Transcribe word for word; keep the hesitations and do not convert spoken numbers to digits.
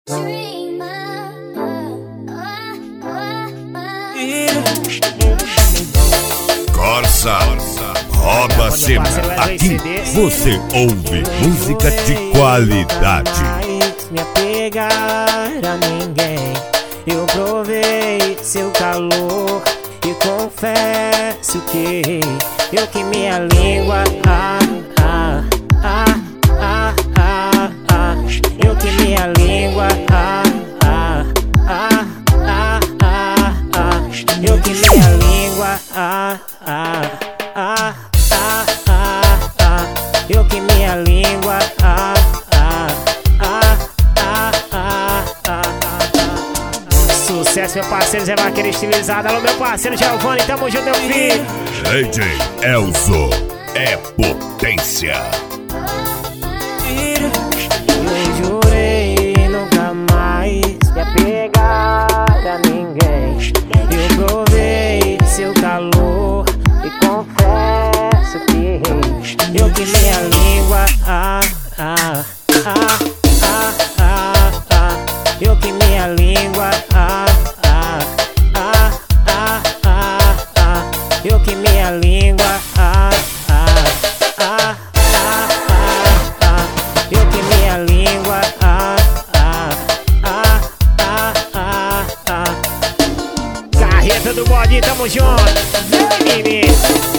Corsa, roda cena. Aqui você ouve música de qualidade. Me apegar a ninguém. Eu provei seu calor e confesso que eu que minha língua ah, ah, ah, ah, ah, ah. Eu que minha língua ah, ah, ah, ah, ah, ah. Eu que minha língua ah, ah, ah, ah, ah, ah. Eu que minha língua ah, ah, ah, ah, ah, ah, ah. Sucesso, meu parceiro Zé Vaqueiro estilizado. Alô, meu parceiro Giovanni, tamo junto, meu filho. D J Elzo é potência. Eu jurei nunca mais me apegar a ninguém. Eu provei seu calor e confesso que eu que minha língua ah, ah, ah, ah, ah, ah. Eu que minha língua ah, ah, ah, ah, ah, ah. Eu que minha língua ah, ah, ah, ah, ah, ah. Eu que minha língua ah, ah, ah, ah, ah, ah. Carreta do bode, tamo junto. Vem, menino.